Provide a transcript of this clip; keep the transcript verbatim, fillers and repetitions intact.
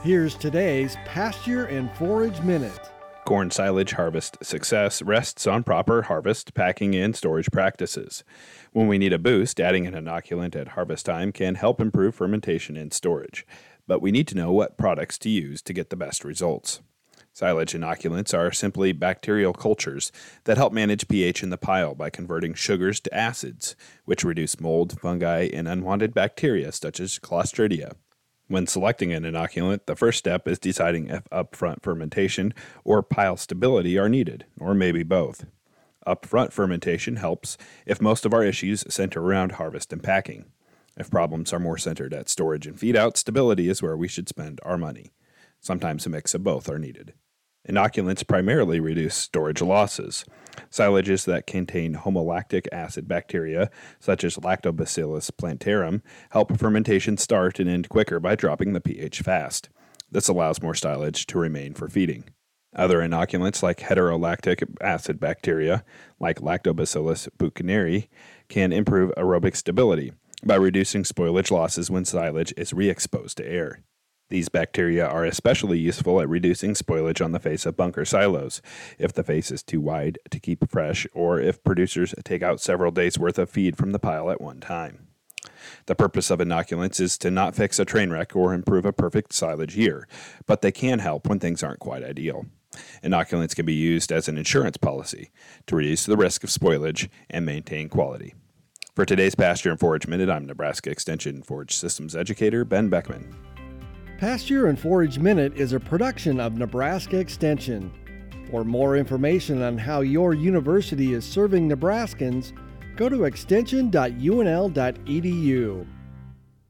Here's today's Pasture and Forage Minute. Corn silage harvest success rests on proper harvest, packing, and storage practices. When we need a boost, adding an inoculant at harvest time can help improve fermentation and storage, but we need to know what products to use to get the best results. Silage inoculants are simply bacterial cultures that help manage pH in the pile by converting sugars to acids, which reduce mold, fungi, and unwanted bacteria such as Clostridia. When selecting an inoculant, the first step is deciding if upfront fermentation or pile stability are needed, or maybe both. Upfront fermentation helps if most of our issues center around harvest and packing. If problems are more centered at storage and feed-out, stability is where we should spend our money. Sometimes a mix of both are needed. Inoculants primarily reduce storage losses. Silages that contain homolactic acid bacteria, such as Lactobacillus plantarum, help fermentation start and end quicker by dropping the pH fast. This allows more silage to remain for feeding. Other inoculants like heterolactic acid bacteria, like Lactobacillus buchaneri, can improve aerobic stability by reducing spoilage losses when silage is re-exposed to air. These bacteria are especially useful at reducing spoilage on the face of bunker silos, if the face is too wide to keep fresh or if producers take out several days' worth of feed from the pile at one time. The purpose of inoculants is to not fix a train wreck or improve a perfect silage year, but they can help when things aren't quite ideal. Inoculants can be used as an insurance policy to reduce the risk of spoilage and maintain quality. For today's Pasture and Forage Minute, I'm Nebraska Extension Forage Systems Educator Ben Beckman. Pasture and Forage Minute is a production of Nebraska Extension. For more information on how your university is serving Nebraskans, go to extension dot u n l dot e d u.